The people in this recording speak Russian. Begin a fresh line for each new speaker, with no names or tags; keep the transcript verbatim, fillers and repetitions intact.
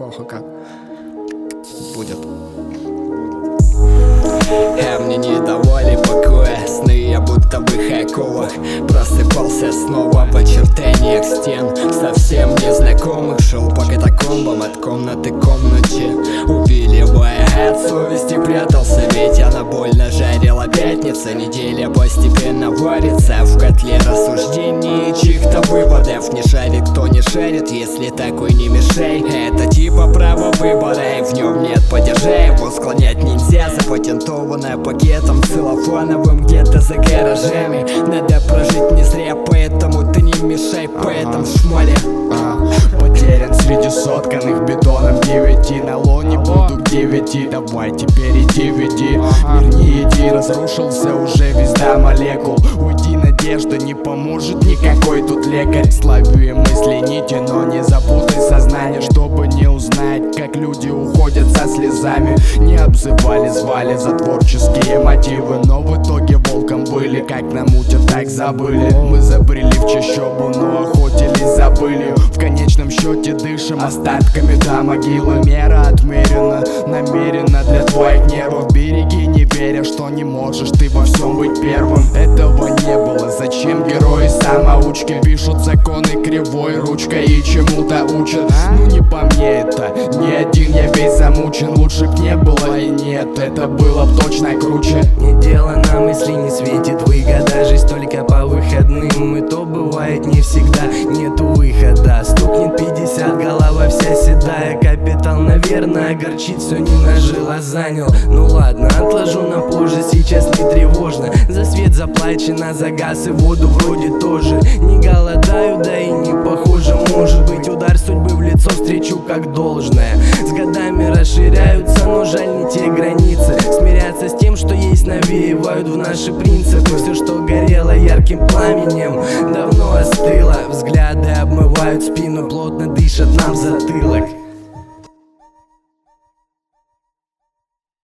похуй как будет. А мне не давали покоя сны, я будто в их оковах просыпался снова в очертаниях стен совсем незнакомых. Шел по катакомбам от комнаты к комнате, увиливая от совести, прятался, ведь она больно жарила. Пятница, неделя постепенно варится в котле рассуждений, чьих-то выводов. Не шарит, кто не шарит, если такой не мешай. Это типа право выбора, и в нем нет падежа. Его склонять нельзя, запатентованное пакетом целлофановым где-то за гаражами. Надо прожить не зря, поэтому ты не мешай по этому шмале.
Потерян среди сотканных бетоном девяти. На лоне буду к девяти, давай теперь иди веди. Мир не иди, разрушился уже весь до молекул. Уйди, надежда не поможет никакой тут лекарь. Славю мысли нити, но не запутай сознание, чтобы не узнать, как люди уходят со слезами. Не обзывали, звали за творческие мотивы, но в итоге волком были. Как намутят, так забыли. Мы забрели в чащобу, но охотились за пылью. В конечном счете дышим остатками до могилы. Мера отмерена, намеренно для твоих нервов. Береги, не веря, что не можешь ты во всем быть первым. Этого не было, зачем герои самоучки пишут законы кривой ручкой и чему-то учат. Ну не по мне это, не один я весь замучен. Лучше б не было и нет, это было б точно круче.
Не дело нам, если не светит выгода. Жизнь только по выходным, и то бывает не всегда. Нету выхода, стукнет пятьдесят, голова вся седая. Капитал, наверное, огорчит, все не нажило, занял. Ну ладно, отложу на позже, сейчас не тревожно. За свет заплачено, за газ и воду вроде тоже. Не голодаю, да и не похоже. Может быть, удар судьбы в лицо встречу как должное. С годами расширяются, но жаль не те границы. Смиряться с тем, что есть, навеивают в наши принципы. Все, что горело ярким пламенем, давно остыло. Взгляды обмывают спину, плотно дышат нам в затылок.